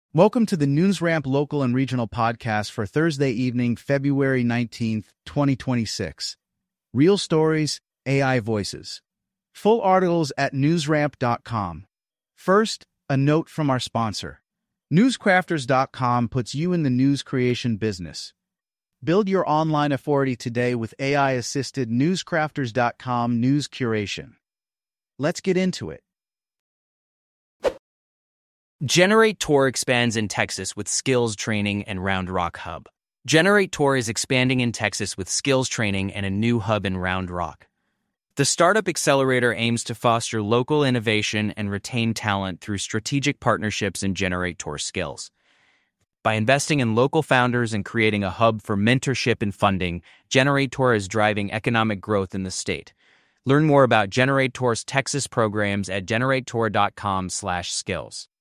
Welcome to the NewsRamp local and regional podcast for Thursday evening, February 19th, 2026. Real stories, AI voices. Full articles at newsramp.com. First, a note from our sponsor. Newscrafters.com puts you in the news creation business. Build your online authority today with AI-assisted Newscrafters.com news curation. Let's get into it. GenerateTor expands in Texas with skills training and Round Rock Hub. GenerateTor is expanding in Texas with skills training and a new hub in Round Rock. The Startup Accelerator aims to foster local innovation and retain talent through strategic partnerships in GenerateTor skills. By investing in local founders and creating a hub for mentorship and funding, GenerateTor is driving economic growth in the state. Learn more about GenerateTor's Texas programs at generatetor.com/skills.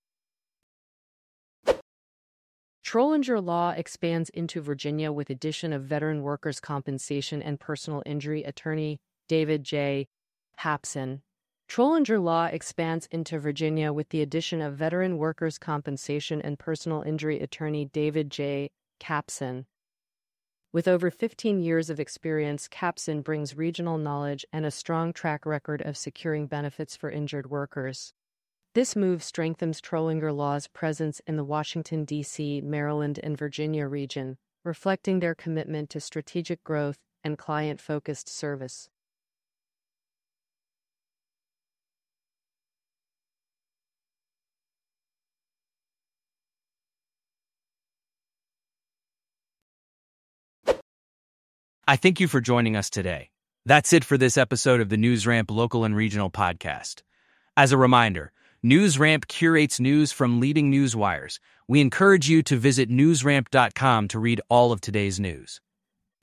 Trollinger Law expands into Virginia with addition of veteran workers' compensation and personal injury attorney David J. Kapson. Trollinger Law expands into Virginia with the addition of veteran workers' compensation and personal injury attorney David J. Kapson. With over 15 years of experience, Kapson brings regional knowledge and a strong track record of securing benefits for injured workers. This move strengthens Trollinger Law's presence in the Washington, D.C., Maryland, and Virginia region, reflecting their commitment to strategic growth and client-focused service. I thank you for joining us today. That's it for this episode of the NewsRamp Local and Regional Podcast. As a reminder, NewsRamp curates news from leading news wires. We encourage you to visit newsramp.com to read all of today's news.